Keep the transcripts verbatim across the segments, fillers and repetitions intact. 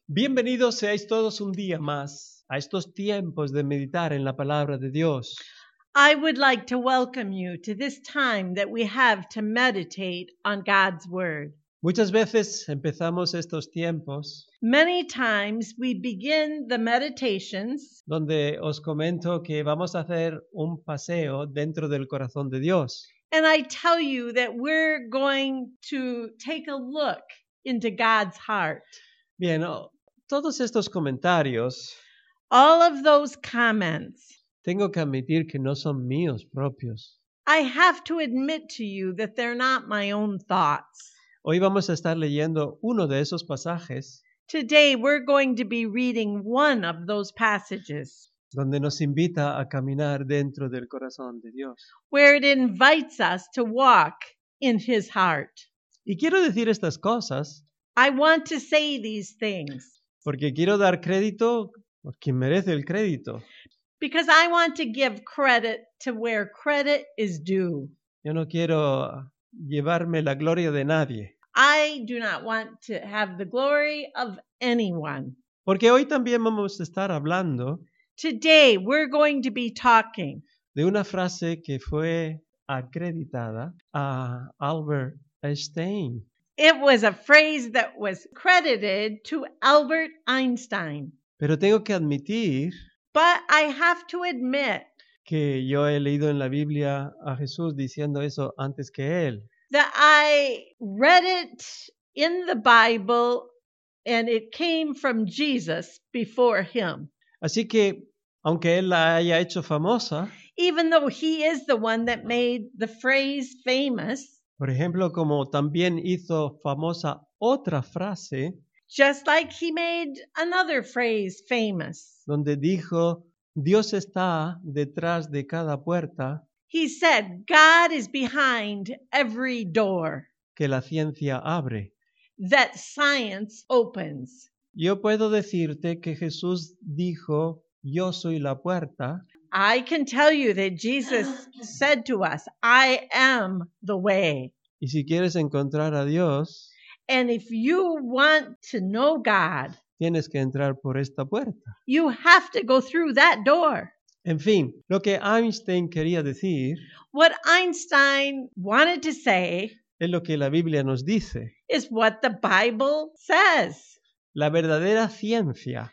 Bienvenidos seáis todos un día más a estos tiempos de meditar en la palabra de Dios. I would like to welcome you to this time that we have to meditate on God's Word. Muchas veces empezamos estos tiempos Many times we begin the meditations donde os comento que vamos a hacer un paseo dentro del corazón de Dios. and I tell you that we're going to take a look into God's heart. Bien, oh, todos estos comentarios All of those comments, tengo que admitir que no son míos propios. I have to admit to you that they're not my own thoughts. Hoy vamos a estar leyendo uno de esos pasajes Today we're going to be reading one of those passages donde nos invita a caminar dentro del corazón de Dios. where it invites us to walk in His heart. Y quiero decir estas cosas I want to say these things porque quiero dar crédito a quien merece el crédito. because I want to give credit to where credit is due. Yo no quiero llevarme la gloria de nadie. I do not want to have the glory of anyone. Porque hoy también vamos a estar hablando Today we're going to be talking de una frase que fue acreditada a Albert Einstein. It was a phrase that was credited to Albert Einstein. Pero tengo que admitir But I have to admit que yo he leído en la Biblia a Jesús diciendo eso antes que él. that I read it in the Bible and it came from Jesus before him. Así que, aunque él la haya hecho famosa, Even though he is the one that made the phrase famous, por ejemplo, como también hizo famosa otra frase just like he made another phrase famous. donde dijo, Dios está detrás de cada puerta He said, God is behind every door que la ciencia abre. that science opens. Yo puedo decirte que Jesús dijo, yo soy la puerta, I can tell you that Jesus said to us, I am the way. y si quieres encontrar a Dios, And if you want to know God, tienes que entrar por esta puerta. you have to go through that door. En fin, lo que Einstein quería decir What Einstein wanted to say es lo que la Biblia nos dice. is what the Bible says. La verdadera ciencia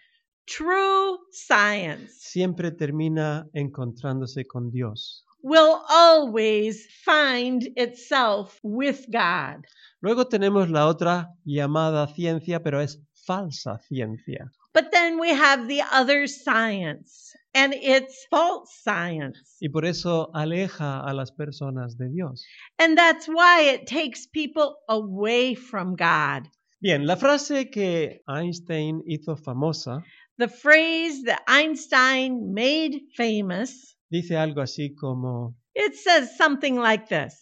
True science siempre termina encontrándose con Dios. will always find itself with God. Luego tenemos la otra llamada ciencia, pero es falsa ciencia. But then we have the other science, and it's false science. Y por eso aleja a las personas de Dios. And that's why it takes people away from God. Bien, la frase que Einstein hizo famosa The phrase that Einstein made famous, dice algo así como, it says something like this.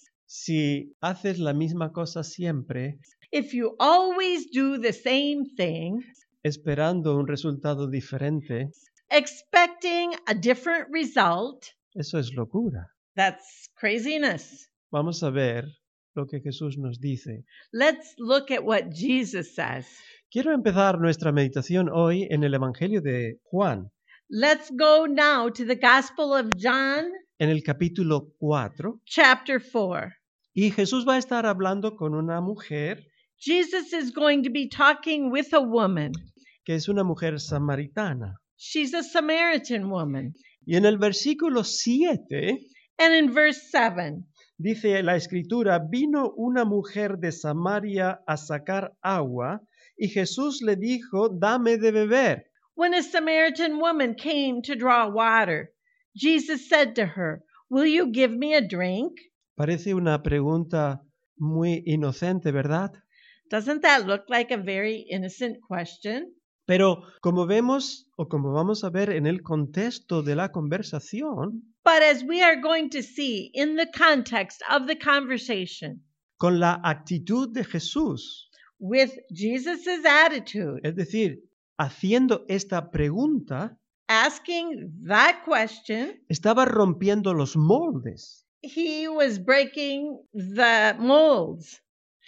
si haces la misma cosa siempre, If you always do the same thing, esperando un resultado diferente, expecting a different result, eso es locura. that's craziness. Vamos a ver lo que Jesús nos dice. Let's look at what Jesus says. Quiero empezar nuestra meditación hoy en el Evangelio de Juan, Let's go now to the Gospel of John, en el capítulo cuatro, chapter four. y Jesús va a estar hablando con una mujer Jesus is going to be talking with a woman. que es una mujer samaritana. She's a Samaritan woman. Y en el versículo siete And in verse seven, dice la escritura, vino una mujer de Samaria a sacar agua y Jesús le dijo, dame de beber. when a Samaritan woman came to draw water, Jesus said to her, will you give me a drink? Parece una pregunta muy inocente, ¿verdad? Doesn't that look like a very innocent question? Pero como vemos o como vamos a ver en el contexto de la conversación, But as we are going to see in the context of the conversation, con la actitud de Jesús, with Jesus' attitude, es decir, haciendo esta pregunta, asking that question, estaba rompiendo los moldes. he was breaking the molds.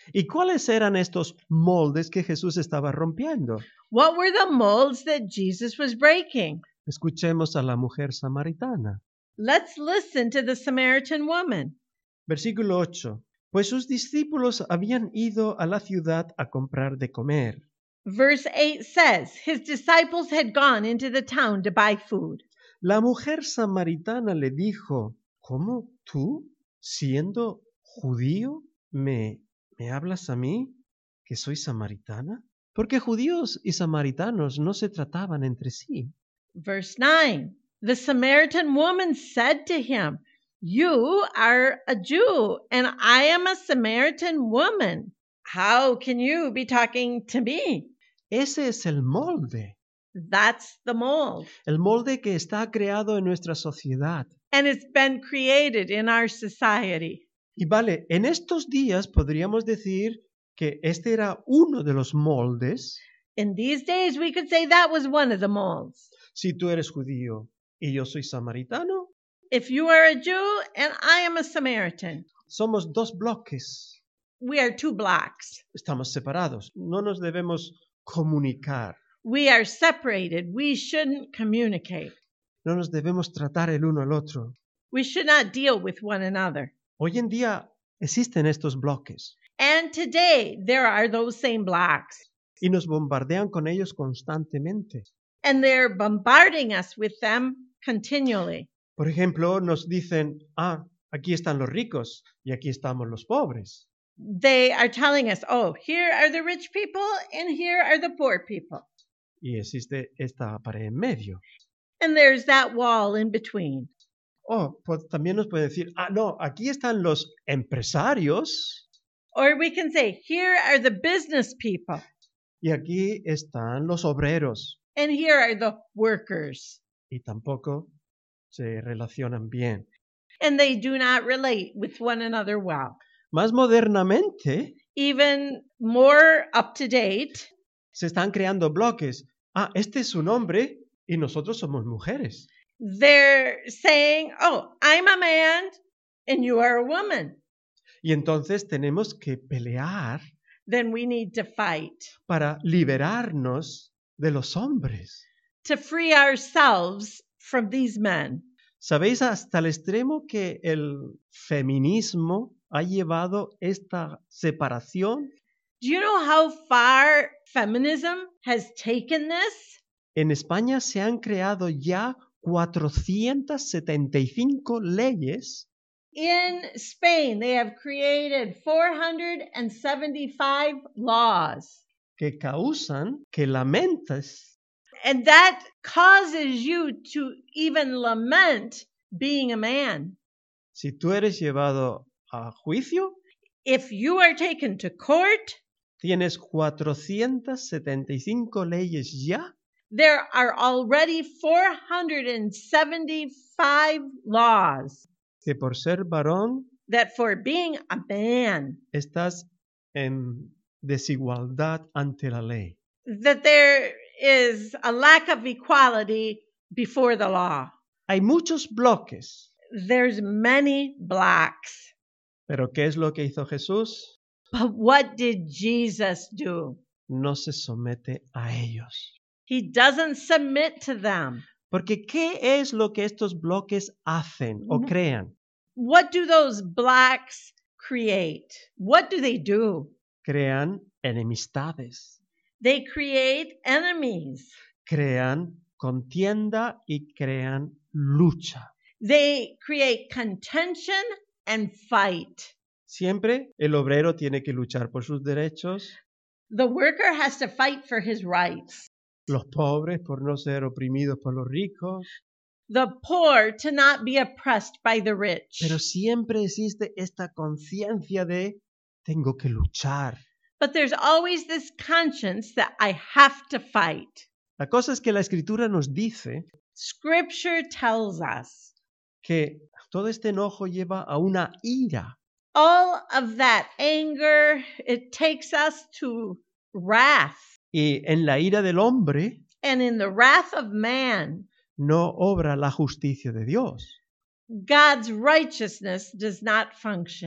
¿Y cuáles eran estos moldes que Jesús estaba rompiendo? What were the molds that Jesus was breaking? Escuchemos a la mujer samaritana. Let's listen to the Samaritan woman. Versículo ocho. Pues sus discípulos habían ido a la ciudad a comprar de comer. Verse eight says, his disciples had gone into the town to buy food. La mujer samaritana le dijo, ¿cómo tú, siendo judío, me, me hablas a mí, que soy samaritana? Porque judíos y samaritanos no se trataban entre sí. Verse nine, the Samaritan woman said to him, you are a Jew, and I am a Samaritan woman. How can you be talking to me? Ese es el molde, That's the mold. el molde que está creado en nuestra sociedad. And it's been created in our society. Y vale, en estos días podríamos decir que este era uno de los moldes. In these days, we could say that was one of the molds. Si tú eres judío y yo soy samaritano, If you are a Jew and I am a Samaritan, somos dos bloques. we are two blocks. Estamos separados. No nos debemos comunicar. We are separated. We shouldn't communicate. No nos debemos tratar el uno al otro. We should not deal with one another. Hoy en día existen estos bloques And today, there are those same blocks. y nos bombardean con ellos constantemente. And they're bombarding us with them continually. Por ejemplo, nos dicen, ah, aquí están los ricos y aquí estamos los pobres. They are telling us, oh, here are the rich people and here are the poor people. Y existe esta pared en medio. And there's that wall in between. Oh, pues también nos puede decir, ah, no, aquí están los empresarios Or we can say, here are the business people y aquí están los obreros. and here are the workers. Y tampoco se relacionan bien. And they do not relate with one another well. Más modernamente Even more up to date, se están creando bloques. Ah, este es un hombre y nosotros somos mujeres. they're saying, oh, I'm a man and you are a woman. Y entonces tenemos que pelear Then we need to fight para liberarnos de los hombres. to free ourselves from these men. ¿Sabéis hasta el extremo que el feminismo ha llevado esta separación? Do you know how far feminism has taken this? En España se han creado ya cuatrocientas setenta y cinco leyes In Spain, they have created four hundred seventy-five laws. que causan que lamentes And that causes you to even lament being a man. si tú eres llevado a juicio. If you are taken to court, Tienes cuatrocientas setenta y cinco leyes ya there are already four hundred seventy-five laws que por ser varón that for being a man, estás en desigualdad ante la ley. that there is a lack of equality before the law. Hay muchos bloques, There's many blocks. pero ¿qué es lo que hizo Jesús? But what did Jesus do? No se somete a ellos. He doesn't submit to them. Porque ¿qué es lo que estos bloques hacen o Ujú. crean? What do those blocks create? What do they do? Crean enemistades, They create enemies. crean contienda y crean lucha. They create contention and fight. Siempre el obrero tiene que luchar por sus derechos, The worker has to fight for his rights. los pobres por no ser oprimidos por los ricos, The poor to not be oppressed by the rich. pero siempre existe esta conciencia de tengo que luchar. But there's always this conscience that I have to fight. La cosa es que la escritura nos dice Scripture tells us que todo este enojo lleva a una ira. all of that anger, it takes us to wrath. Y en la ira del hombre And in the wrath of man, no obra la justicia de Dios. God's righteousness does not function.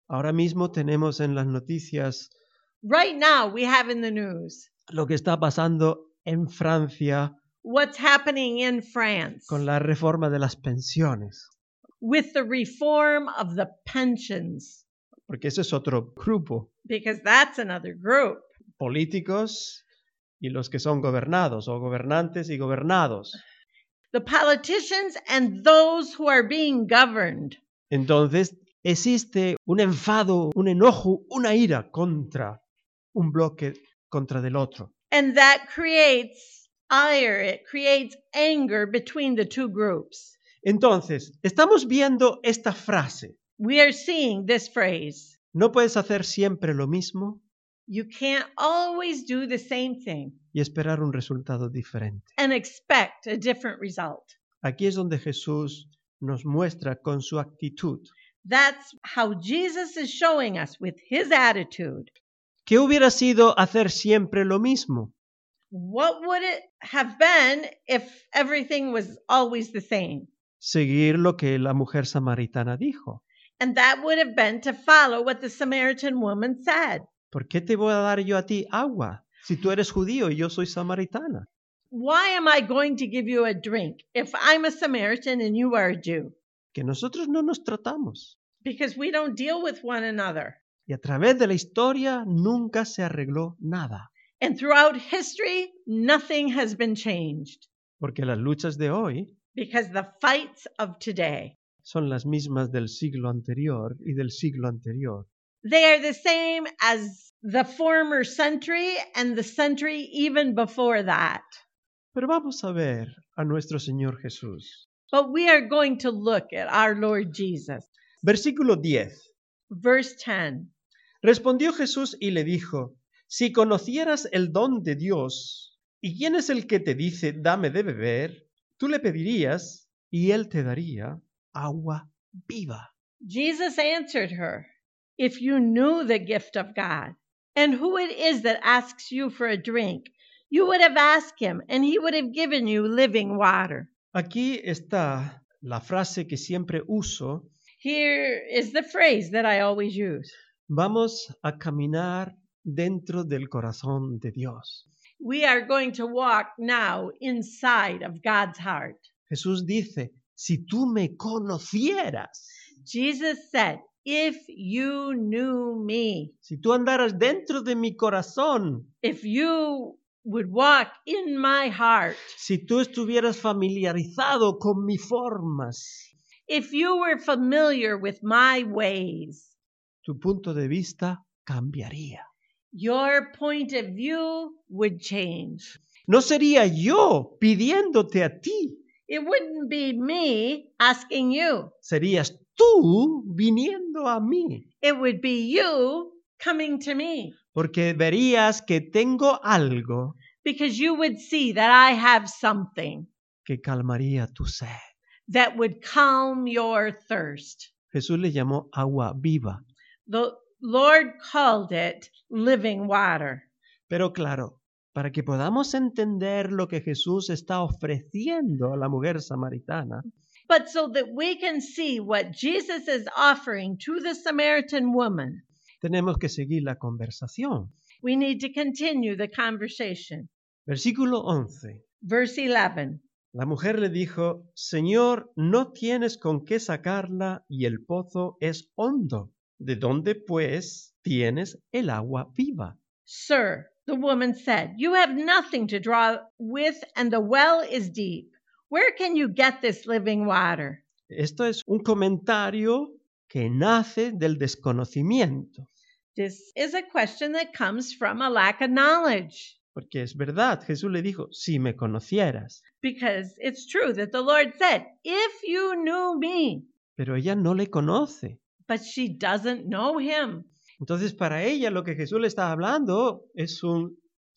Ahora mismo tenemos en las noticias Right now, we have in the news lo que está pasando en Francia what's happening in France con la reforma de las pensiones, with the reform of the pensions, porque ese es otro grupo, because that's another group. políticos y los que son gobernados, o gobernantes y gobernados. The politicians and those who are being governed. Entonces, existe un enfado, un enojo, una ira contra un bloque contra del otro. And that creates ire, it creates anger between the two groups. Entonces, estamos viendo esta frase. We are seeing this phrase. No puedes hacer siempre lo mismo You can't always do the same thing y esperar un resultado diferente. and expect a different result. Aquí es donde Jesús nos muestra con su actitud. That's how Jesus is showing us with his attitude. ¿Qué hubiera sido hacer siempre lo mismo? What would it have been if everything was always the same? Seguir lo que la mujer samaritana dijo. And that would have been to follow what the Samaritan woman said. ¿Por qué te voy a dar yo a ti agua si tú eres judío y yo soy samaritana? Why am I going to give you a drink if I'm a Samaritan and you are a Jew? Que nosotros no nos tratamos. Because we don't deal with one another. Y a través de la historia nunca se arregló nada. And throughout history, nothing has been changed. Porque las luchas de hoy Because the fights of today, son las mismas del siglo anterior y del siglo anterior. they are the same as the former century and the century even before that. Pero vamos a ver a nuestro Señor Jesús. But we are going to look at our Lord Jesus. Versículo diez. Verse ten. Respondió Jesús y le dijo, si conocieras el don de Dios, ¿y quién es el que te dice, dame de beber? Tú le pedirías y él te daría agua viva. Jesus answered her, if you knew the gift of God and who it is that asks you for a drink, you would have asked him and he would have given you living water. Aquí está la frase que siempre uso. Here is the phrase that I always use. Vamos a caminar dentro del corazón de Dios. We are going to walk now inside of God's heart. Jesús dice, si tú me conocieras, Jesus said, if you knew me, si tú andaras dentro de mi corazón, if you would walk in my heart, si tú estuvieras familiarizado con mis formas, if you were familiar with my ways, tu punto de vista cambiaría. your point of view would change. No sería yo pidiéndote a ti, It wouldn't be me asking you. serías tú viniendo a mí, It would be you coming to me porque verías que tengo algo because you would see that I have something que calmaría tu sed. that would calm your thirst. Jesús le llamó agua viva. The Lord called it living water. Pero claro, para que podamos entender lo que Jesús está ofreciendo a la mujer samaritana, But so that we can see what Jesus is offering to the Samaritan woman, tenemos que seguir la conversación. we need to continue the conversation. Versículo once. Verse eleven. La mujer le dijo, Señor, no tienes con qué sacarla y el pozo es hondo. ¿De dónde, pues, tienes el agua viva? Sir, the woman said, you have nothing to draw with, and the well is deep. Where can you get this living water? Esto es un comentario que nace del desconocimiento. This is a question that comes from a lack of knowledge. Porque es verdad, Jesús le dijo, si me conocieras. Because it's true that the Lord said, if you knew me, Pero ella no le conoce. but she doesn't know him. Entonces, para ella lo que Jesús le está hablando es un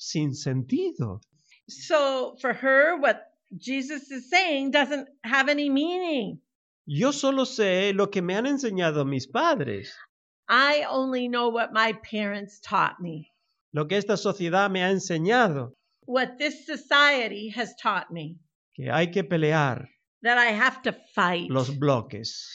sinsentido. So for her, what Jesus is saying doesn't have any meaning. Yo solo sé lo que me han enseñado mis padres, I only know what my parents taught me, lo que esta sociedad me ha enseñado, what this society has taught me, que hay que pelear that I have to fight, los bloques.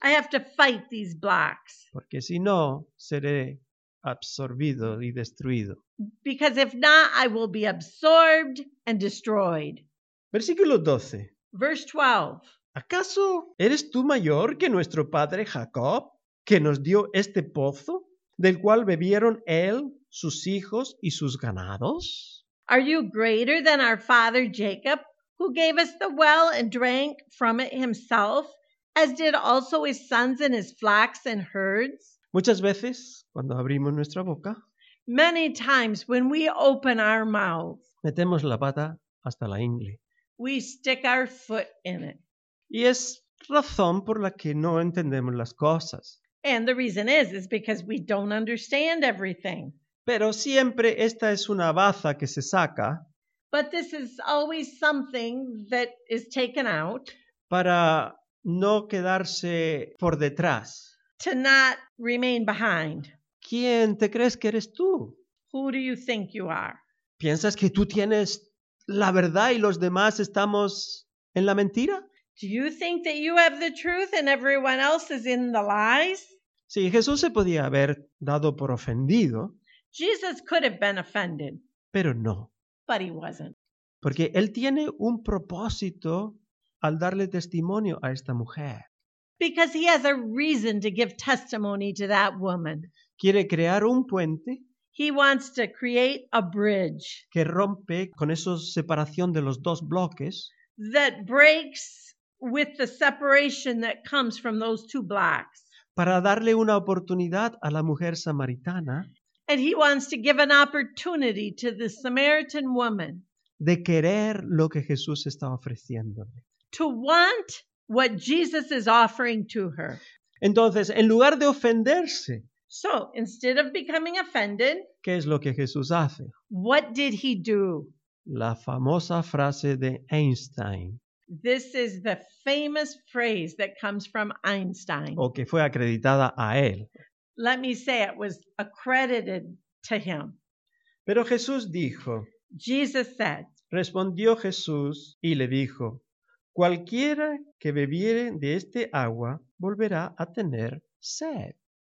I have to fight these blocks. porque si no, seré absorbido y destruido. Because if not, I will be absorbed and destroyed. Versículo doce. Verse twelve. ¿Acaso eres tú mayor que nuestro padre Jacob, que nos dio este pozo, del cual bebieron él, sus hijos y sus ganados? Are you greater than our father Jacob, who gave us the well and drank from it himself, as did also his sons and his flocks and herds? Muchas veces, cuando abrimos nuestra boca, Many times when we open our mouth, metemos la pata hasta la ingle. we stick our foot in it. Y es razón por la que no entendemos las cosas. And the reason is, is because we don't understand everything. Pero siempre esta es una baza que se saca But this is always something that is taken out para no quedarse por detrás. to not remain behind. ¿Quién te crees que eres tú? Who do you think you are? ¿Piensas que tú tienes la verdad y los demás estamos en la mentira? Do you think that you have the truth and everyone else is in the lies? Sí, Jesús se podía haber dado por ofendido, Jesus could have been offended, pero no, but he wasn't. porque Él tiene un propósito al darle testimonio a esta mujer. Because he has a reason to give testimony to that woman. Quiere crear un puente He wants to create a bridge que rompe con esa separación de los dos bloques that breaks with the separation that comes from those two blocks. para darle una oportunidad a la mujer samaritana And he wants to give an opportunity to the Samaritan woman de querer lo que Jesús está ofreciéndole. to want what Jesus is offering to her. Entonces, en lugar de ofenderse, So instead of becoming offended, ¿qué es lo que Jesús hace? what did he do? La famosa frase de Einstein, This is the famous phrase that comes from Einstein. o que fue acreditada a él. Let me say it was accredited to him. Pero Jesús dijo, Jesus said, respondió Jesús y le dijo, cualquiera que bebiere de este agua volverá a tener sed.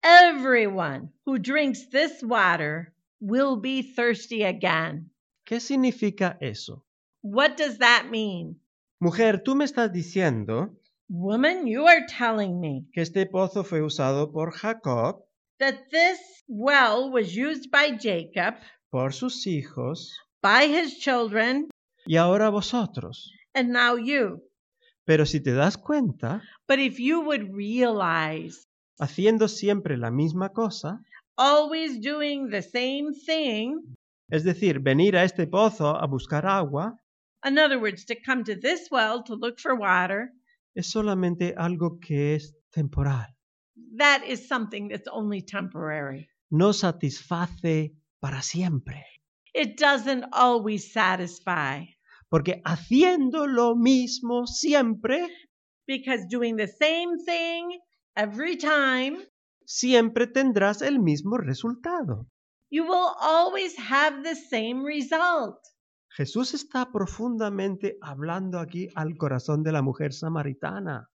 everyone who drinks this water will be thirsty again. ¿Qué significa eso? What does that mean? Mujer, tú me estás diciendo Woman, you are telling me que este pozo fue usado por Jacob, that this well was used by Jacob, por sus hijos, by his children, y ahora vosotros. and now you. Pero si te das cuenta, But if you would realize, haciendo siempre la misma cosa, always doing the same thing, es decir, venir a este pozo a buscar agua, in other words, to come to this well to look for water, es solamente algo que es temporal. that is something that's only temporary. No satisface para siempre. It doesn't always satisfy, Porque haciendo lo mismo siempre, because doing the same thing every time, siempre tendrás el mismo resultado. you will always have the same result. Jesús está profundamente hablando aquí al corazón de la mujer samaritana.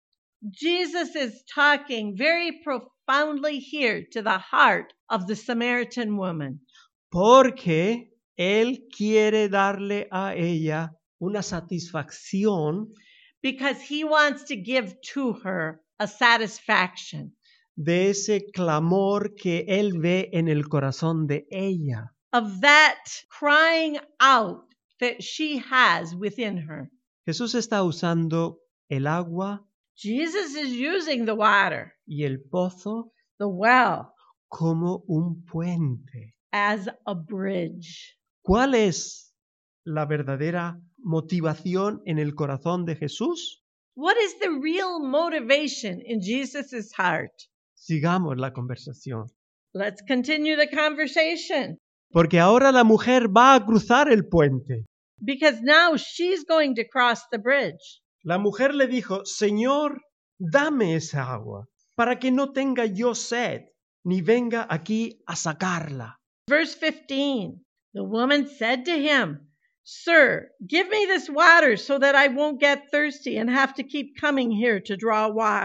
Jesus is talking very profoundly here to the heart of the Samaritan woman, Porque Él quiere darle a ella una satisfacción because he wants to give to her a satisfaction de ese clamor que Él ve en el corazón de ella. of that crying out that she has within her. Jesús está usando el agua Jesus is using the water, y el pozo the well, como un puente. as a bridge. ¿Cuál es la verdadera motivación en el corazón de Jesús? What is the real motivation in Jesus' heart? Sigamos la conversación. Let's continue the conversation. Porque ahora la mujer va a cruzar el puente. Because now she's going to cross the bridge. La mujer le dijo, Señor, dame esa agua, para que no tenga yo sed, ni venga aquí a sacarla. Verse fifteen, the woman said to him, Sir, give me this water so that I won't get thirsty and have to keep coming here to draw water.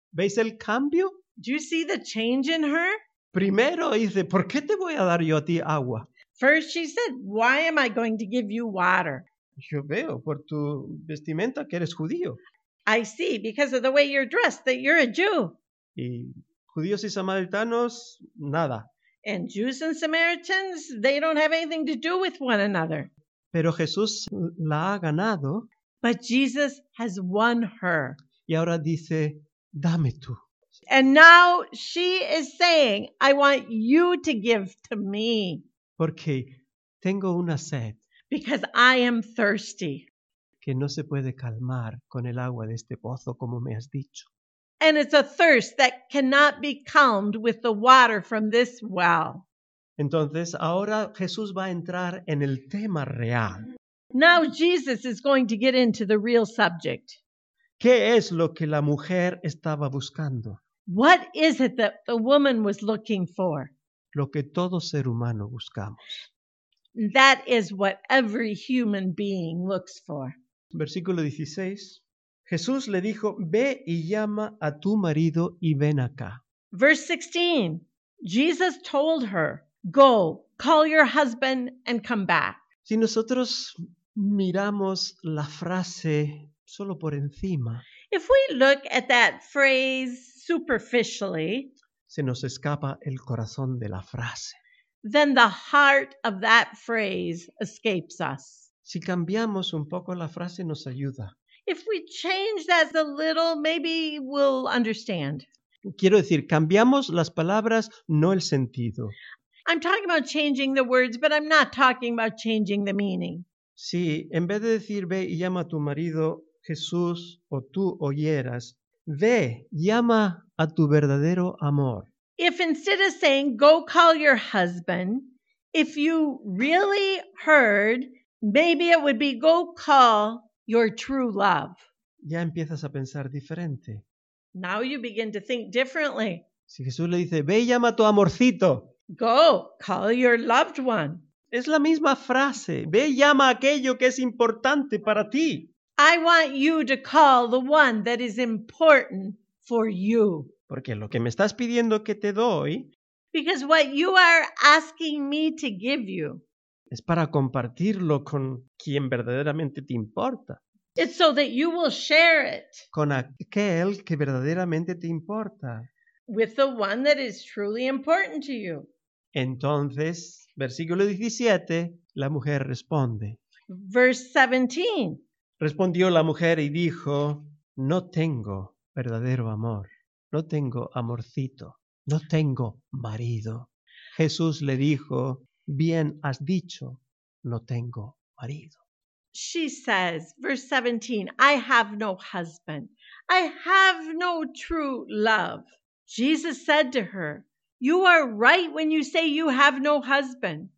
¿Veis el cambio? Do you see the change in her? Primero dice, ¿por qué te voy a dar yo a ti agua? First, she said, "Why am I going to give you water?" Yo veo por tu vestimenta que eres judío. I see, because of the way you're dressed, that you're a Jew. Y judíos y samaritanos, nada. And Jews and Samaritans, they don't have anything to do with one another. Pero Jesús la ha ganado But Jesus has won her. y ahora dice, dame tú. And now she is saying, I want you to give to me Porque tengo una sed because I am thirsty. que no se puede calmar con el agua de este pozo, como me has dicho. And it's a thirst that cannot be calmed with the water from this well. Entonces, ahora Jesús va a entrar en el tema real. Now Jesus is going to get into the real subject. ¿Qué es lo que la mujer estaba buscando? What is it that the woman was looking for? Lo que todo ser humano buscamos. That is what every human being looks for. Versículo dieciséis. Jesús le dijo, ve y llama a tu marido y ven acá. Verse sixteen, Jesus told her, go, call your husband and come back. Si nosotros miramos la frase solo por encima, If we look at that phrase superficially, se nos escapa el corazón de la frase. then the heart of that phrase escapes us. Si cambiamos un poco la frase nos ayuda. If we change that a little, maybe we'll understand. Quiero decir, cambiamos las palabras, no el sentido. I'm talking about changing the words, but I'm not talking about changing the meaning. Si en vez de decir ve y llama a tu marido, Jesús, o tú oyeras, ve, llama a tu verdadero amor. If instead of saying, go call your husband, if you really heard, maybe it would be, go call your true love. Ya empiezas a pensar diferente. Now you begin to think differently. Si Jesús le dice, ve y llama a tu amorcito, Go call your loved one. es la misma frase. Ve y llama a aquello que es importante para ti. I want you to call the one that is important for you. Porque lo que me estás pidiendo que te doy Because what you are asking me to give you, es para compartirlo con quien verdaderamente te importa. it's so that you will share it Con aquel que verdaderamente te importa. with the one that is truly important to you. Entonces, versículo diecisiete, la mujer responde. Verse seventeen. Respondió la mujer y dijo, no tengo verdadero amor, no tengo amorcito, no tengo marido. Jesús le dijo, bien has dicho, no tengo marido. She says, verse seventeen, I have no husband. I have no true love. Jesus said to her, you are right when you say you have no husband.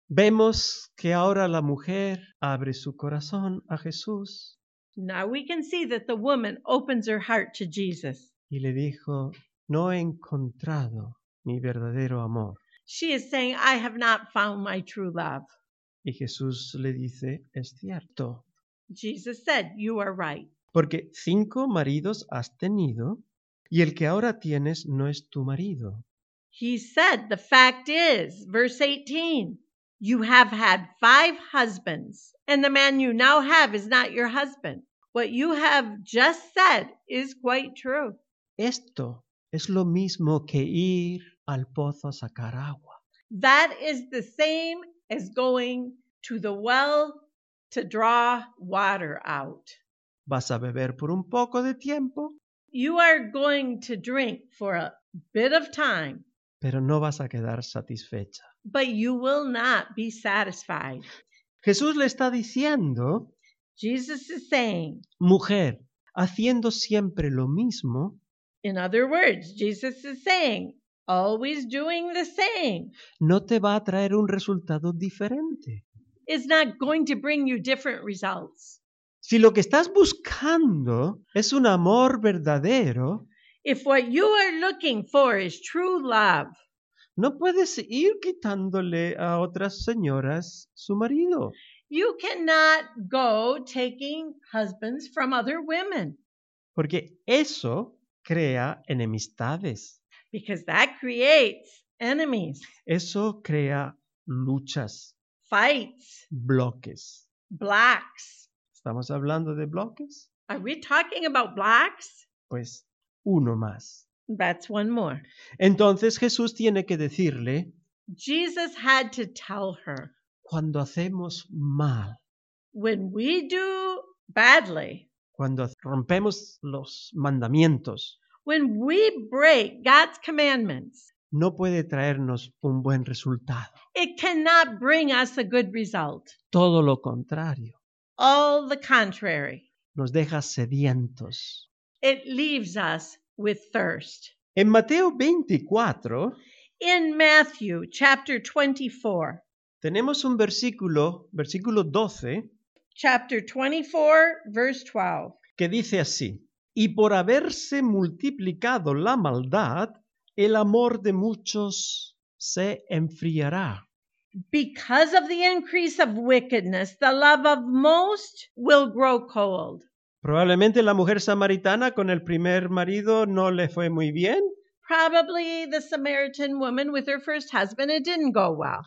Vemos que ahora la mujer abre su corazón a Jesús Now we can see that the woman opens her heart to Jesus. y le dijo, no he encontrado mi verdadero amor. She is saying, I have not found my true love. Y Jesús le dice, es cierto, Jesus said, you are right. porque cinco maridos has tenido y el que ahora tienes no es tu marido. He said, the fact is, verse eighteen, you have had five husbands, and the man you now have is not your husband. What you have just said is quite true. Esto es lo mismo que ir al pozo a sacar agua. That is the same as going to the well to draw water out. Vas a beber por un poco de tiempo, You are going to drink for a bit of time, pero no vas a quedar satisfecha. but you will not be satisfied. Jesús le está diciendo, Jesus is saying, mujer, haciendo siempre lo mismo, in other words, Jesus is saying, always doing the same no te va a traer un resultado diferente. is not going to bring you different results. Si lo que estás buscando es un amor verdadero, If what you are looking for is true love, no puedes ir quitándole a otras señoras su marido. you cannot go taking husbands from other women, Porque eso crea enemistades. because that creates enemies, Eso crea luchas, fights, bloques. blacks. ¿Estamos hablando de bloques? Are we talking about blacks? Pues uno más. That's one more. Entonces Jesús tiene que decirle, Jesus had to tell her, cuando hacemos mal, when we do badly, cuando rompemos los mandamientos, when we break God's commandments, no puede traernos un buen resultado. it cannot bring us a good result. Todo lo contrario, All the contrary. nos deja sedientos. It leaves us with thirst. En Mateo veinticuatro In Matthew chapter twenty-four, tenemos un versículo, versículo doce, chapter twenty-four, verse twelve. que dice así: y por haberse multiplicado la maldad, el amor de muchos se enfriará. Because of the increase of wickedness, the love of most will grow cold. Probablemente la mujer samaritana con el primer marido no le fue muy bien. Probably the Samaritan woman with her first husband, it didn't go well.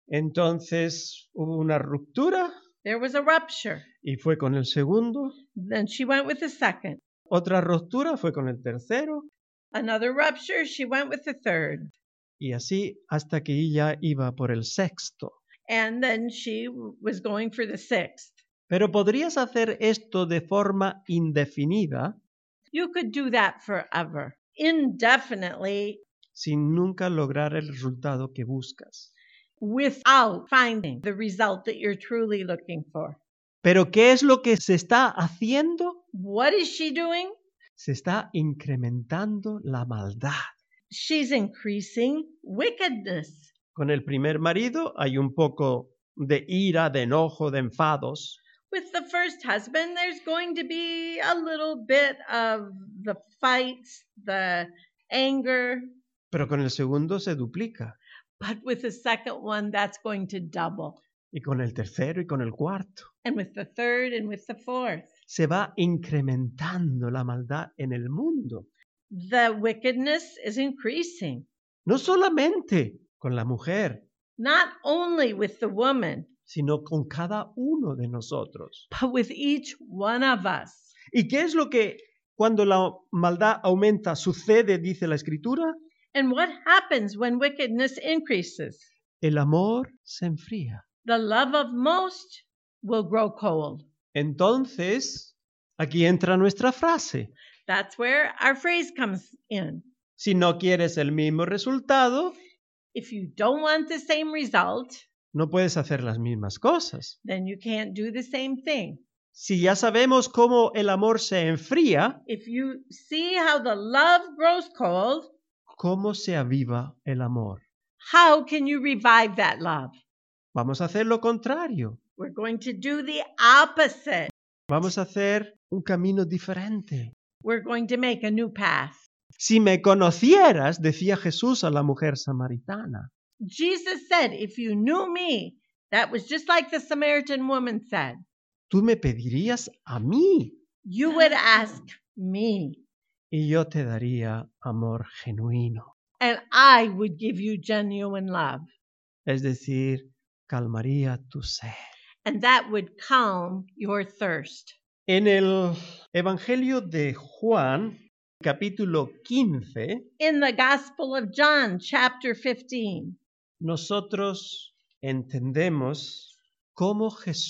Entonces hubo una ruptura There was a rupture. y fue con el segundo. Then she went with the second. Otra ruptura fue con el tercero. Another rupture, she went with the third. Y así hasta que ella iba por el sexto. And then she was going for the sixth. Pero podrías hacer esto de forma indefinida You could do that forever, indefinitely, sin nunca lograr el resultado que buscas. without finding the result that you're truly looking for. Pero ¿qué es lo que se está haciendo? What is she doing? Se está incrementando la maldad. She's increasing wickedness. Con el primer marido hay un poco de ira, de enojo, de enfados. With the first husband, there's going to be a little bit of the fights, the anger, Pero con el segundo se duplica. but with the second one, that's going to double. Y con el tercero y con el cuarto. And with the third and with the fourth. Se va incrementando la maldad en el mundo. The wickedness is increasing, No solamente con la mujer, not only with the woman, sino con cada uno de nosotros. but with each one of us. ¿Y qué es lo que cuando la maldad aumenta sucede, dice la Escritura? And what happens when wickedness increases? El amor se enfría. The love of most will grow cold. Entonces, aquí entra nuestra frase. That's where our phrase comes in. Si no quieres el mismo resultado, If you don't want the same result, no puedes hacer las mismas cosas. then you can't do the same thing. Si ya sabemos cómo el amor se enfría, If you see how the love grows cold, ¿cómo se aviva el amor? how can you revive that love? Vamos a hacer lo contrario. We're going to do the opposite. Vamos a hacer un camino diferente. We're going to make a new path. Si me conocieras, decía Jesús a la mujer samaritana, Jesus said, if you knew me, that was just like the Samaritan woman said, tú me pedirías a mí you would ask me, y yo te daría amor genuino. and I would give you genuine love. Es decir, calmaría tu sed. And that would calm your thirst. En el Evangelio de Juan, capítulo quince, In the Gospel of John, chapter fifteen, nosotros entendemos cómo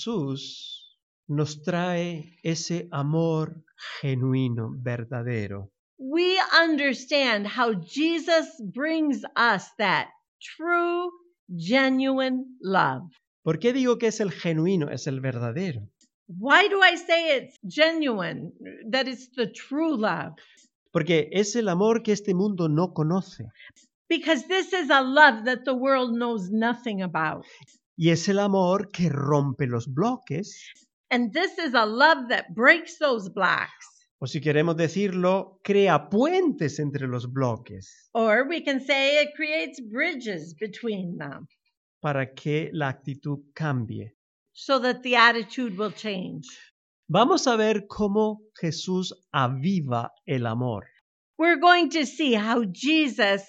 Jesús nos trae ese amor genuino, verdadero. we understand how Jesus brings us that true, genuine love. ¿Por qué digo que es el genuino, es el verdadero? Why do I say it's genuine, that it's the true love? Porque es el amor que este mundo no conoce. Because this is a love that the world knows nothing about. Y es el amor que rompe los bloques, And this is a love that breaks those blocks. o si queremos decirlo, crea puentes entre los bloques Or we can say it creates bridges between them para que la actitud cambie. so that the attitude will change. Vamos a ver cómo Jesús aviva el amor. we're going to see how Jesus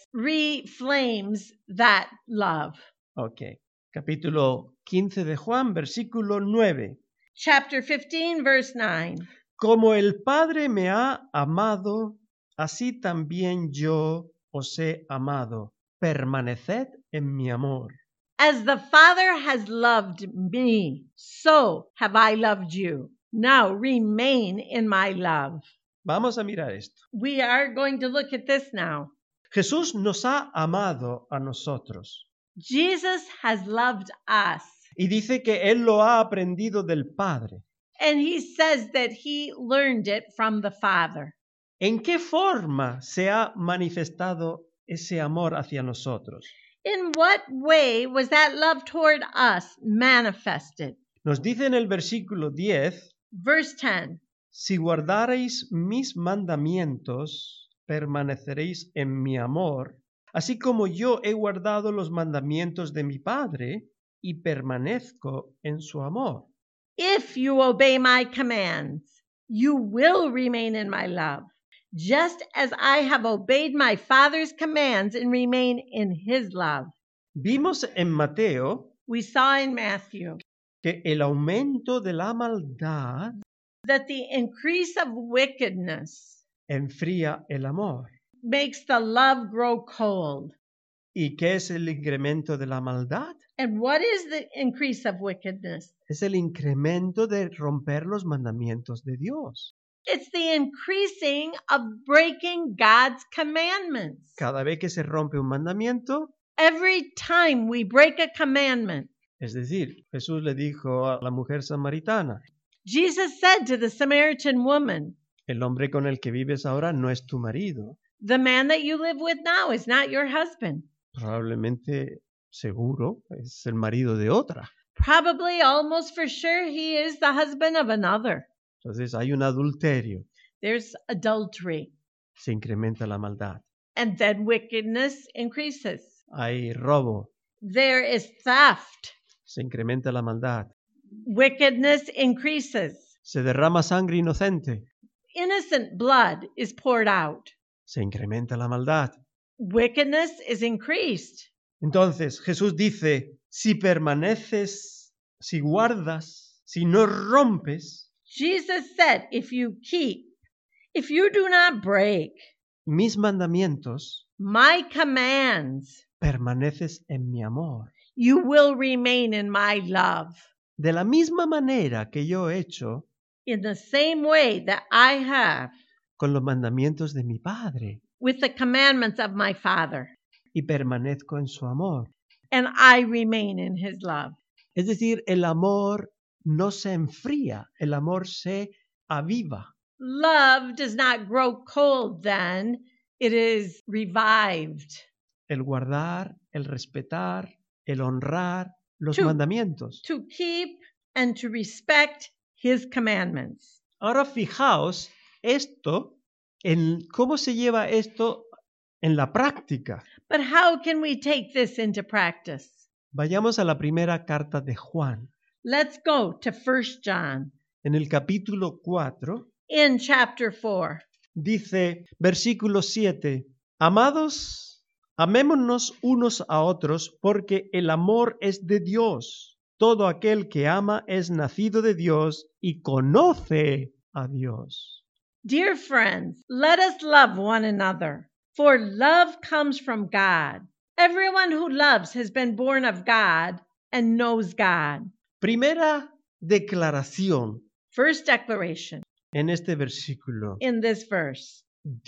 reflames that love. Ok. Capítulo quince de Juan, versículo nueve. Chapter fifteen, verse nine. Como el Padre me ha amado, así también yo os he amado. Permaneced en mi amor. As the Father has loved me, so have I loved you. Now remain in my love. Vamos a mirar esto. We are going to look at this now. Jesús nos ha amado a nosotros Jesus has loved us. y dice que Él lo ha aprendido del Padre. And he says that he learned it from the Father. ¿En qué forma se ha manifestado ese amor hacia nosotros? In what way was that love toward us manifested? Nos dice en el versículo diez, Verse ten. si guardareis mis mandamientos, permaneceréis en mi amor, así como yo he guardado los mandamientos de mi Padre y permanezco en su amor. If you obey my commands, you will remain in my love, just as I have obeyed my Father's commands and remain in his love. Vimos en Mateo We saw in Matthew que el aumento de la maldad that the increase of wickedness enfría el amor. makes the love grow cold. ¿Y qué es el incremento de la maldad? And what is the increase of wickedness? Es el incremento de romper los mandamientos de Dios. It's the increasing of breaking God's commandments. Cada vez que se rompe un mandamiento, Every time we break a commandment, es decir, Jesús le dijo a la mujer samaritana, Jesus said to the Samaritan woman, el hombre con el que vives ahora no es tu marido. the man that you live with now is not your husband. Probablemente, seguro, es el marido de otra. Probably, almost for sure, he is the husband of another. Entonces hay un adulterio, There's adultery. se incrementa la maldad. And then wickedness increases. Hay robo, There is theft. se incrementa la maldad. Wickedness increases. Se derrama sangre inocente, Innocent blood is poured out. se incrementa la maldad. Wickedness is increased. Entonces Jesús dice, si permaneces, si guardas, si no rompes Jesus said, if you keep, if you do not break mis mandamientos, my commands, permaneces en mi amor. you will remain in my love. De la misma manera que yo he hecho In the same way that I have con los mandamientos de mi Padre with the commandments of my Father, y permanezco en su amor. and I remain in his love. Es decir, el amor no se enfría, el amor se aviva. Love does not grow cold then, it is revived. El guardar, el respetar, el honrar los To- mandamientos. To keep and to respect his commandments. Ahora fijaos esto, en cómo se lleva esto en la práctica. But how can we take this into practice? Vayamos a la primera carta de Juan, Let's go to First John en el capítulo cuatro, in chapter four. dice, versículo siete, amados, amémonos unos a otros porque el amor es de Dios. Todo aquel que ama es nacido de Dios y conoce a Dios. Dear friends, let us love one another, for love comes from God. Everyone who loves has been born of God and knows God. Primera declaración First declaration en este versículo. in this verse.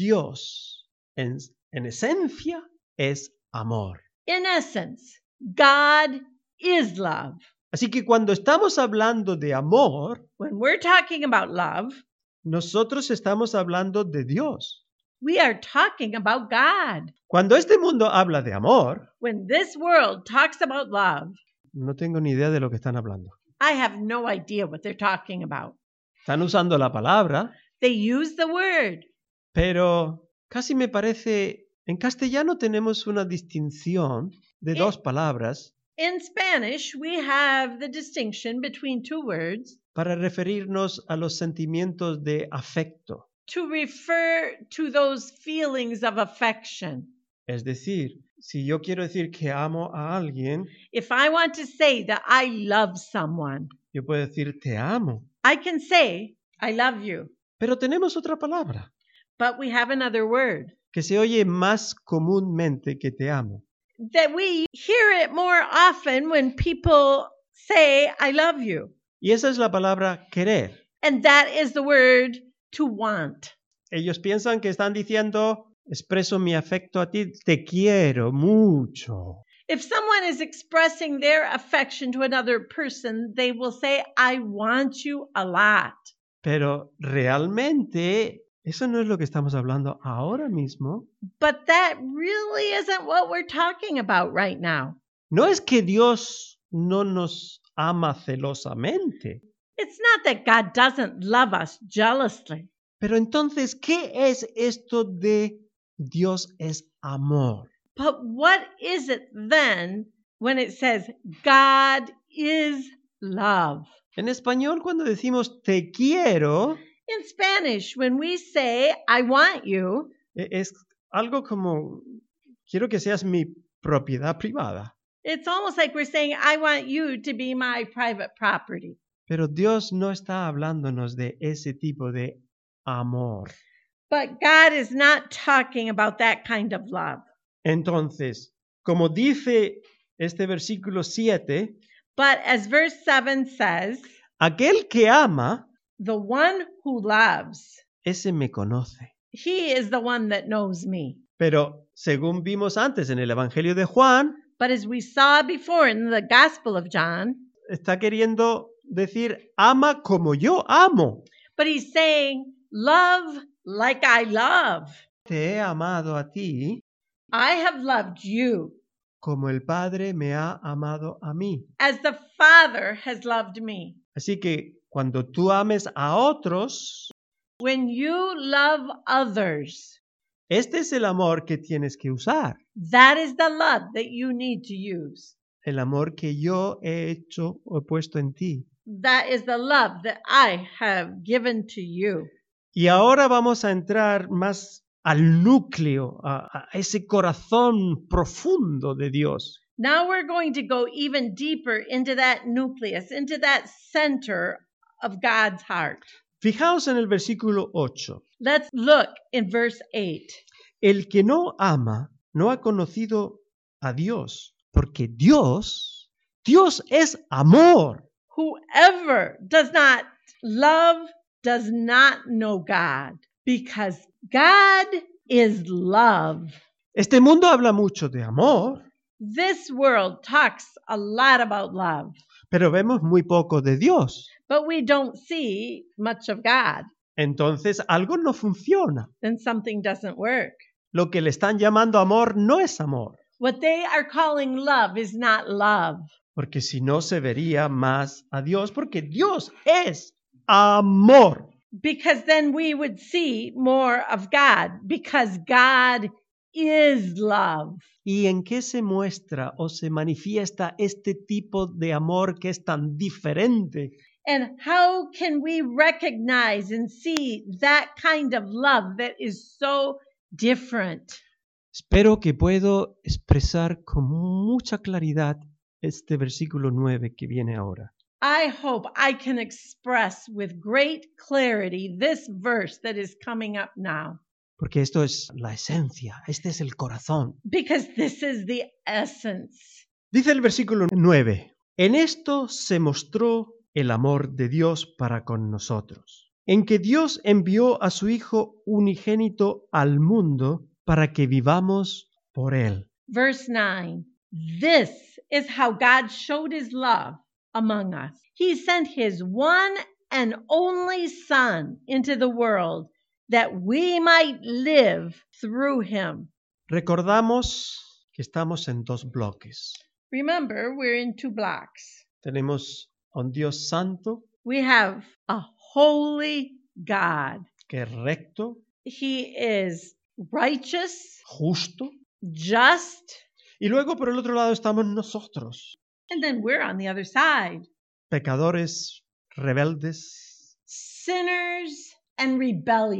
Dios en, en esencia es amor. In essence, God is love. Así que cuando estamos hablando de amor, When we're talking about love, nosotros estamos hablando de Dios. we are talking about God. Cuando este mundo habla de amor, When this world talks about love, no tengo ni idea de lo que están hablando. I have no idea what they're talking about. Están usando la palabra, They use the word, pero casi me parece, en castellano tenemos una distinción de Eh. dos palabras in Spanish, we have the distinction between two words para referirnos a los sentimientos de afecto. to refer to those feelings of affection. Es decir, si yo quiero decir que amo a alguien, If I want to say that I love someone, yo puedo decir te amo. I can say, I love you. Pero tenemos otra palabra But we have another word que se oye más comúnmente que te amo. that we hear it more often when people say, I love you. Y esa es la palabra querer. And that is the word to want. Ellos piensan que están diciendo, expreso mi afecto a ti, te quiero mucho. If someone is expressing their affection to another person, they will say, I want you a lot. Pero realmente eso no es lo que estamos hablando ahora mismo. But that really isn't what we're talking about right now. No es que Dios no nos ama celosamente. It's not that God doesn't love us jealously. Pero entonces, ¿qué es esto de Dios es amor? But what is it then when it says God is love? En español, cuando decimos te quiero, In Spanish, when we say I want you, e- es algo como quiero que seas mi propiedad privada. it's almost like we're saying I want you to be my private property. Pero Dios no está hablándonos de ese tipo de amor. But God is not talking about that kind of love. Entonces, como dice este versículo siete, But as verse seven says, aquel que ama, the one who loves, ese me conoce. he is the one that knows me. Pero según vimos antes en el Evangelio de Juan, But as we saw before in the Gospel of John, está queriendo decir ama como yo amo. but he's saying, love like I love. Te he amado a ti I have loved you como el Padre me ha amado a mí. as the Father has loved me. Así que cuando tú ames a otros, When you love others, este es el amor que tienes que usar. that is the love that you need to use. El amor que yo he hecho o he puesto en ti. That is the love that I have given to you. Y ahora vamos a entrar más al núcleo, a, a ese corazón profundo de Dios. Now we're going to go even deeper into that nucleus, into that center of God's heart. Fijaos en el versículo ocho. Let's look in verse eight. El que no ama no ha conocido a Dios, porque Dios, Dios es amor. Whoever does not love does not know God, because God is love. Este mundo habla mucho de amor, This world talks a lot about love, pero vemos muy poco de Dios. but we don't see much of God. Entonces algo no funciona. Then something doesn't work. Lo que le están llamando amor no es amor, What they are calling love is not love, porque si no se vería más a Dios, porque Dios es amor. because then we would see more of God, because God is love. ¿Y en qué se muestra o se manifiesta este tipo de amor que es tan diferente? And how can we recognize and see that kind of love that is so different? Espero que puedo expresar con mucha claridad este versículo nueve que viene ahora. I hope I can express with great clarity this verse that is coming up now, Porque esto es la esencia, este es el corazón. because this is the essence. Dice el versículo nueve, en esto se mostró el amor de Dios para con nosotros, en que Dios envió a su Hijo unigénito al mundo para que vivamos por él. Verse nine. This is how God showed his love among us. He sent his one and only Son into the world that we might live through him. Recordamos que estamos en dos bloques. Remember, we're in two blocks. Tenemos a un Dios santo, We have a holy God. que es recto, He is righteous, justo, just, y luego por el otro lado estamos nosotros, and then we're on the other side. pecadores, rebeldes, Sinners and rebellious.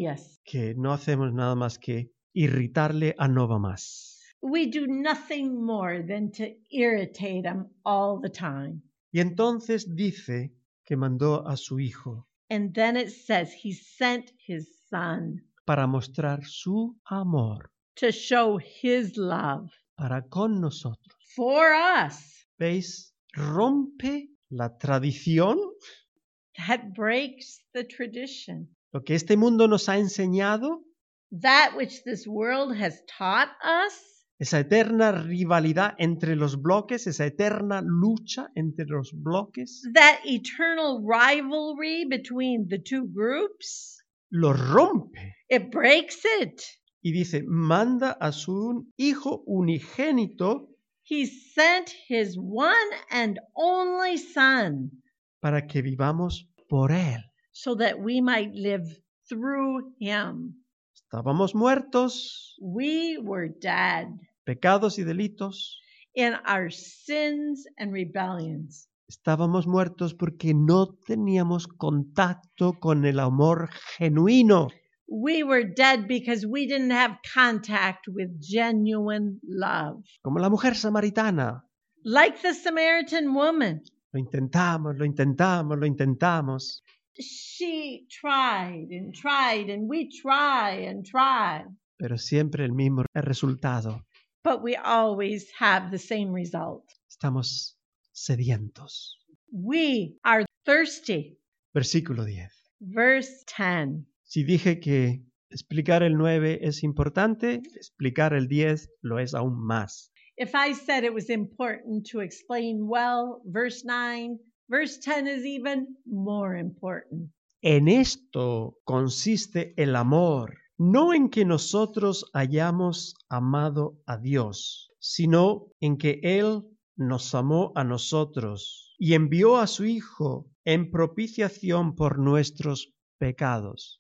que no hacemos nada más que irritarle a no va más. We do nothing more than to irritate him all the time. Y entonces dice que mandó a su hijo And then it says he sent his son para mostrar su amor to show his love para con nosotros. for us. ¿Veis? Rompe la tradición, That breaks the tradition. lo que este mundo nos ha enseñado, That which this world has taught us, esa eterna rivalidad entre los bloques, esa eterna lucha entre los bloques, that eternal rivalry between the two groups, lo rompe it breaks it. y dice, manda a su hijo unigénito He sent his one and only son para que vivamos por él. so that we might live through him. Estábamos muertos, We were dead pecados y delitos. in our sins and rebellions. Estábamos muertos porque no teníamos contacto con el amor genuino. We were dead because we didn't have contact with genuine love. Como la mujer samaritana. Like the Samaritan woman, Lo intentamos, lo intentamos, lo intentamos. she tried and tried, and we try and try, Pero siempre el mismo resultado. but we always have the same result. Estamos sedientos. We are thirsty. Versículo diez. Verse ten. Si dije que explicar el nueve es importante, explicar el diez lo es aún más. If I said it was important to explain well, verse nine, verse ten is even more important. En esto consiste el amor, no en que nosotros hayamos amado a Dios, sino en que Él nos amó a nosotros y envió a su Hijo en propiciación por nuestros pecados.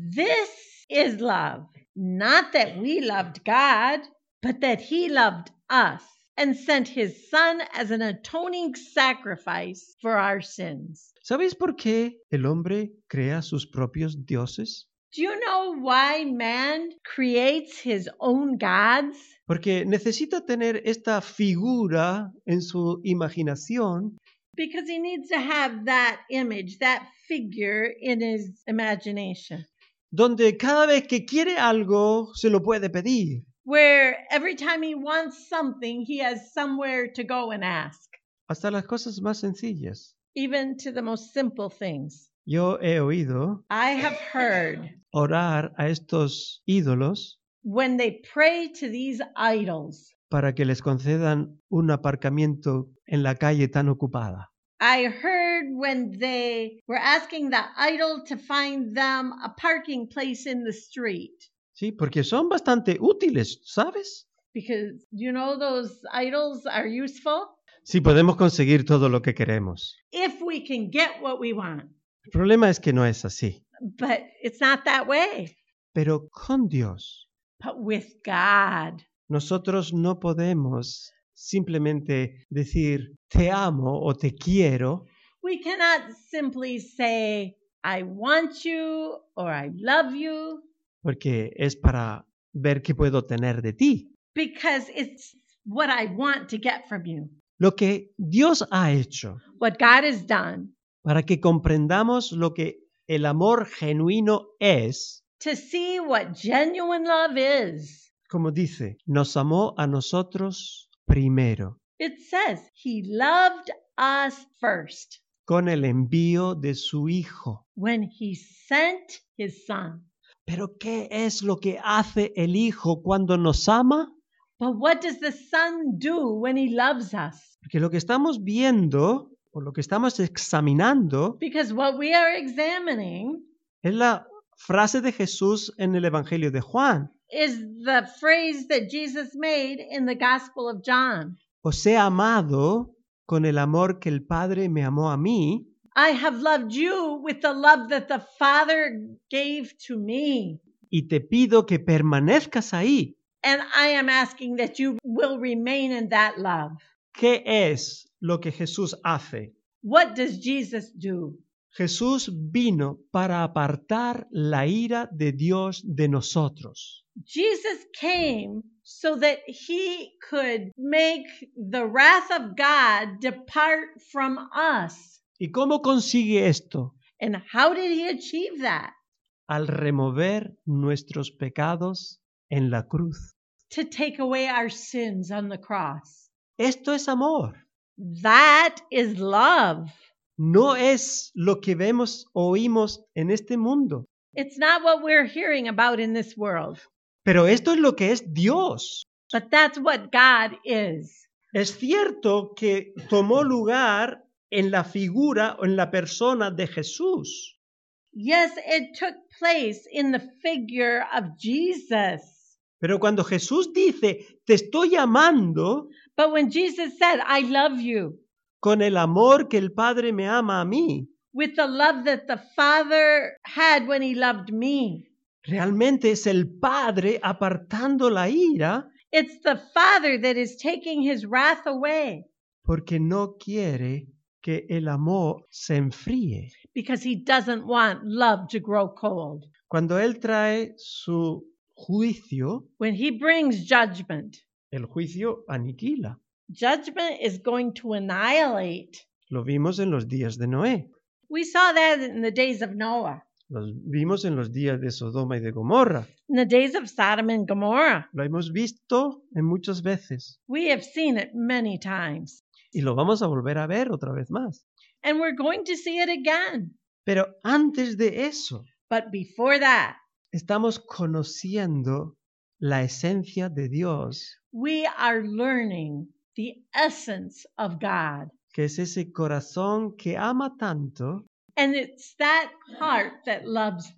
This is love, not that we loved God, but that he loved us and sent his Son as an atoning sacrifice for our sins. ¿Sabéis por qué el hombre crea sus propios dioses? Do you know why man creates his own gods? Porque necesita tener esta figura en su imaginación Because he needs to have that image, that figure in his imagination, donde cada vez que quiere algo se lo puede pedir. where every time he wants something, he has somewhere to go and ask, Hasta las cosas más sencillas. even to the most simple things. Yo he oído I have heard orar a estos ídolos when they pray to these idols, para que les concedan un aparcamiento en la calle tan ocupada. I heard when they were asking the idol to find them a parking place in the street. Sí, porque son bastante útiles, ¿sabes? Because you know those idols are useful Sí, podemos conseguir todo lo que queremos. if we can get what we want. El problema es que no es así. But it's not that way. Pero con Dios, But with God, nosotros no podemos simplemente decir te amo o te quiero, we cannot simply say, I want you or I love you, porque es para ver qué puedo tener de ti. because it's what I want to get from you. Lo que Dios ha hecho What God has done para que comprendamos lo que el amor genuino es, to see what genuine love is. como dice, nos amó a nosotros primero, It says he loved us first con el envío de su Hijo. when he sent his son. Pero ¿qué es lo que hace el Hijo cuando nos ama? But what does the son do when he loves us? Porque lo que estamos viendo, o lo que estamos examinando, Because what we are examining es la frase de Jesús en el Evangelio de Juan. is the phrase that Jesus made in the Gospel of John. Os he amado con el amor que el Padre me amó a mí, I have loved you with the love that the Father gave to me. y te pido que permanezcas ahí. And I am asking that you will remain in that love. ¿Qué es lo que Jesús hace? What does Jesus do? Jesús vino para apartar la ira de Dios de nosotros. Jesus came so that he could make the wrath of God depart from us. ¿Y cómo consigue esto? And how did he achieve that? Al remover nuestros pecados en la cruz. To take away our sins on the cross. Esto es amor. That is love. No es lo que vemos, oímos en este mundo. It's not what we're hearing about in this world. Pero esto es lo que es Dios. But that's what God is. Es cierto que tomó lugar en la figura o en la persona de Jesús. Yes, it took place in the figure of Jesus. Pero cuando Jesús dice, te estoy amando, But when Jesus said, I love you, con el amor que el Padre me ama a mí, with the love that the Father had when he loved me, realmente es el Padre apartando la ira it's the Father that is taking his wrath away porque no quiere que el amor se enfríe. because he doesn't want love to grow cold. Cuando Él trae su juicio, When he brings judgment, el juicio aniquila. judgment is going to annihilate. Lo vimos en los días de Noé. We saw that in the days of Noah, Lo vimos en los días de Sodoma y de Gomorra. in the days of Sodom and Gomorrah. Lo hemos visto en muchas veces. We have seen it many times, Y lo vamos a volver a ver otra vez más. and we're going to see it again. Pero antes de eso, But before that, estamos conociendo la esencia de Dios, we are learning the essence of God. que es ese corazón que ama tanto And it's that heart that loves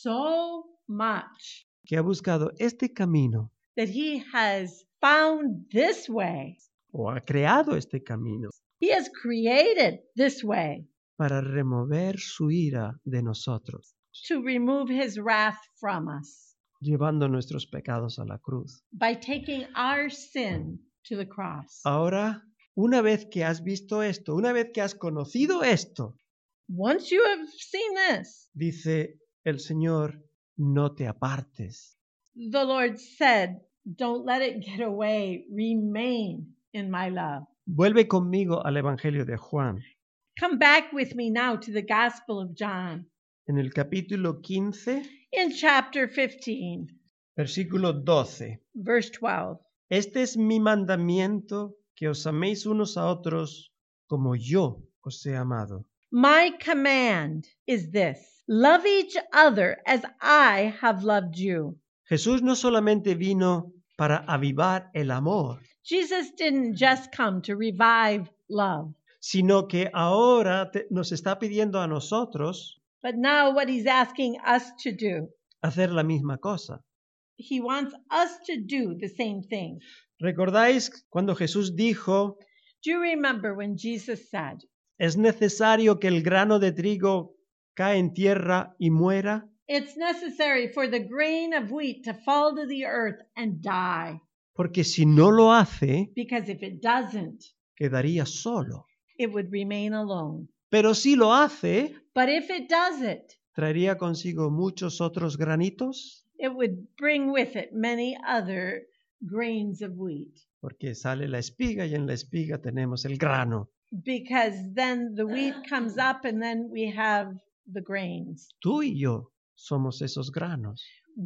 so much que ha buscado este camino that he has found this way. o ha creado este camino He has created this way para remover su ira de nosotros, to remove his wrath from us llevando nuestros pecados a la cruz. by taking our sin to the cross. Ahora, una vez que has visto esto, una vez que has conocido esto, Once you have seen this, dice el Señor, no te apartes. the Lord said, don't let it get away. Remain in my love. Vuelve conmigo al Evangelio de Juan, Come back with me now to the Gospel of John en el capítulo quince, in chapter fifteen, versículo doce. verse twelve. Este es mi mandamiento, que os améis unos a otros como yo os he amado. My command is this: love each other as I have loved you. Jesús no solamente vino para avivar el amor, Jesus didn't just come to revive love, sino que ahora te- nos está pidiendo a nosotros but now what he's asking us to do, hacer la misma cosa. he wants us to do the same thing. ¿Recordáis cuando Jesús dijo, Do you remember when Jesus said, es necesario que el grano de trigo cae en tierra y muera? it's necessary for the grain of wheat to fall to the earth and die, Porque si no lo hace, because if it doesn't, quedaría solo. it would remain alone. Pero si lo hace, But if it does it, traería consigo muchos otros granitos, it would bring with it many other grains of wheat, porque sale la espiga y en la espiga tenemos el grano. because then the wheat comes up and then we have the grains. Tú y yo somos esos granos.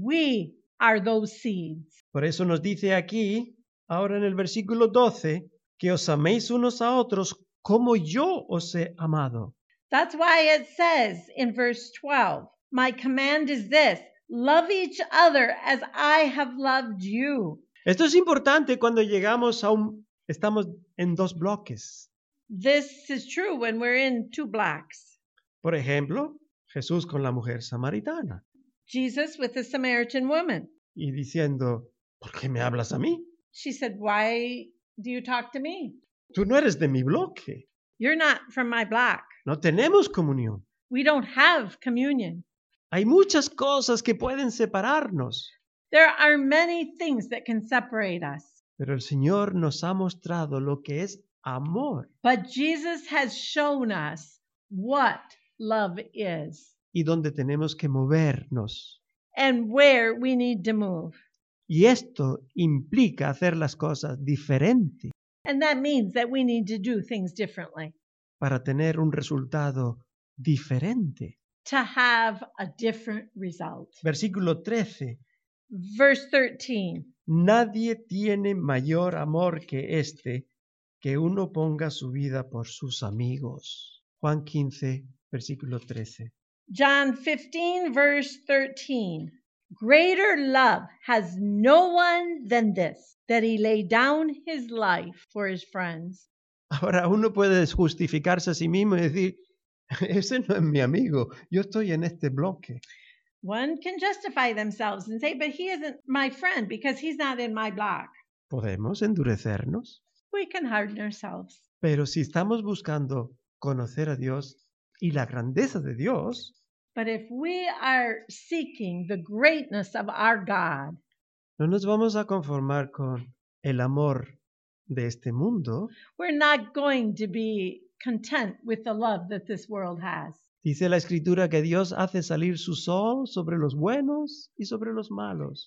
We are those seeds. Por eso nos dice aquí, ahora en el versículo doce, que os améis unos a otros como yo os he amado. That's why it says in verse twelve, my command is this: love each other as I have loved you. Esto es importante cuando llegamos a un... Estamos en dos bloques. This is true when we're in two blocks. Por ejemplo, Jesús con la mujer samaritana Jesus with the Samaritan woman. y diciendo, ¿por qué me hablas a mí? She said, why do you talk to me? Tú no eres de mi bloque. You're not from my block. No tenemos comunión. We don't have communion. Hay muchas cosas que pueden separarnos, There are many things that can separate us. pero el Señor nos ha mostrado lo que es amor. But Jesus has shown us what love is y dónde tenemos que movernos. and where we need to move. Y esto implica hacer las cosas diferente And that means that we need to do things differently para tener un resultado diferente. to have a different result. Versículo trece. Verse thirteen. Nadie tiene mayor amor que este, que uno ponga su vida por sus amigos. Juan quince, versículo trece. John fifteen, verse thirteen. Greater love has no one than this, that he lay down his life for his friends. Ahora uno puede justificarse a sí mismo y decir, ese no es mi amigo, yo estoy en este bloque. One can justify themselves and say, but he isn't my friend because he's not in my block. Podemos endurecernos, We can harden ourselves. pero si estamos buscando conocer a Dios y la grandeza de Dios, But if we are seeking the greatness of our God, no nos vamos a conformar con el amor de este mundo. we're not going to be content with the love that this world has. Dice la Escritura que Dios hace salir su sol sobre los buenos y sobre los malos.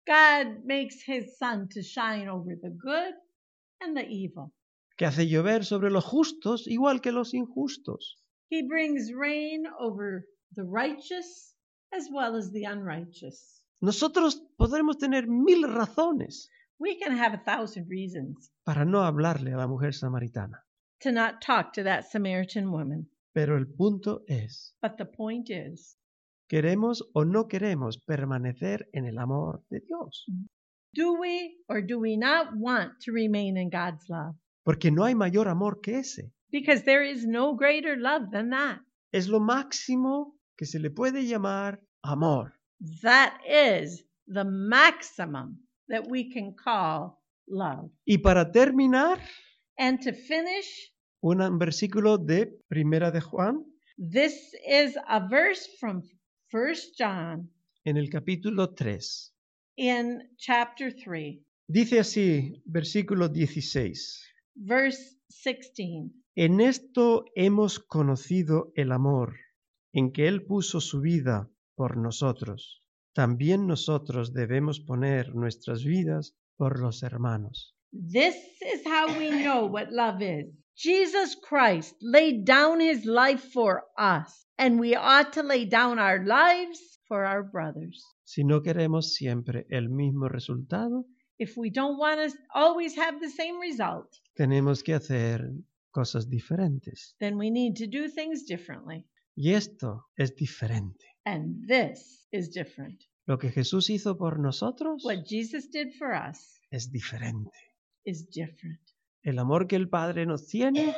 God makes his sun to shine over the good and the evil. Que hace llover sobre los justos igual que los injustos. He brings rain over the righteous as well as the unrighteous. Nosotros podremos tener mil razones We can have a thousand reasons para no hablarle a la mujer samaritana. to not talk to that Samaritan woman. Pero el punto es, But the point is, ¿queremos o no queremos permanecer en el amor de Dios? do we or do we not want to remain in God's love? Porque no hay mayor amor que ese. Because there is no greater love than that. Es lo máximo que se le puede llamar amor. That is the maximum that we can call love. Y para terminar, And to finish, un versículo de Primera de Juan, this is a verse from First John en el capítulo tres. in chapter three, Dice así, versículo dieciséis. verse sixteen. En esto hemos conocido el amor, en que Él puso su vida por nosotros. También nosotros debemos poner nuestras vidas por los hermanos. This is how we know what love is. Jesus Christ laid down his life for us, and we ought to lay down our lives for our brothers. Si no queremos siempre el mismo resultado, If we don't want to always have the same result, tenemos que hacer cosas diferentes. then we need to do things differently. Y esto es diferente. And this is different. Lo que Jesús hizo por nosotros What Jesus did for us es diferente. is different. El amor que el Padre nos tiene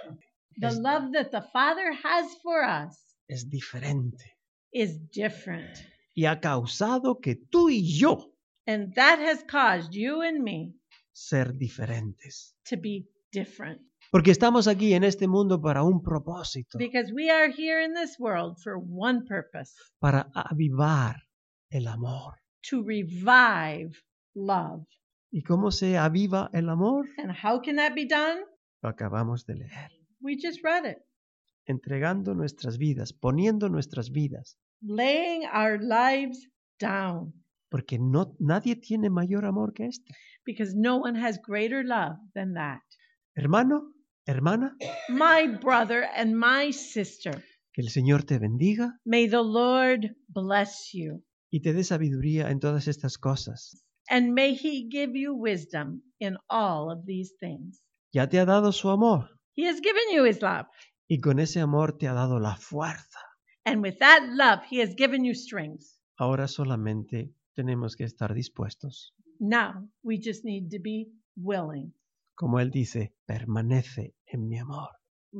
The es, love that the Father has for us es diferente. is different. Y ha causado que tú y yo And that has caused you and me ser diferentes. to be different. Porque estamos aquí en este mundo para un propósito, Because we are here in this world for one purpose, para avivar el amor. to revive love. ¿Y cómo se aviva el amor? And how can that be done? Lo acabamos de leer. We just read it. Entregando nuestras vidas, poniendo nuestras vidas. Laying our lives down. Porque no, nadie tiene mayor amor que este. Because no one has greater love than that. Hermano, hermana, My brother and my sister, que el Señor te bendiga may the Lord bless you. y te dé sabiduría en todas estas cosas. And may he give you wisdom in all of these things. Ya te ha dado su amor He has given you his love. y con ese amor te ha dado la fuerza. And with that love, he has given you strength. Ahora solamente tenemos que estar dispuestos. Now we just need to be willing. Como Él dice, permanece en mi amor.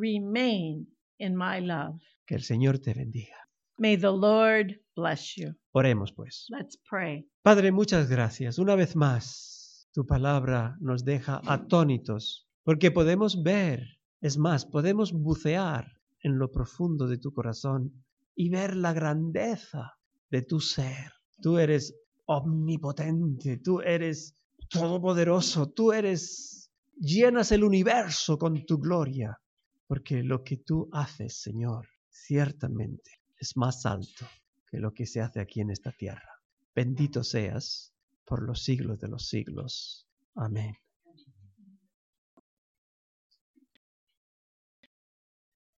Remain in my love. Que el Señor te bendiga. May the Lord bless you. Oremos pues. Let's pray. Padre, muchas gracias. Una vez más, tu palabra nos deja atónitos, porque podemos ver, es más, podemos bucear en lo profundo de tu corazón y ver la grandeza de tu ser. Tú eres omnipotente, tú eres todopoderoso, tú eres, llenas el universo con tu gloria, porque lo que tú haces, Señor, ciertamente es más alto que lo que se hace aquí en esta tierra. Bendito seas por los siglos de los siglos. Amén.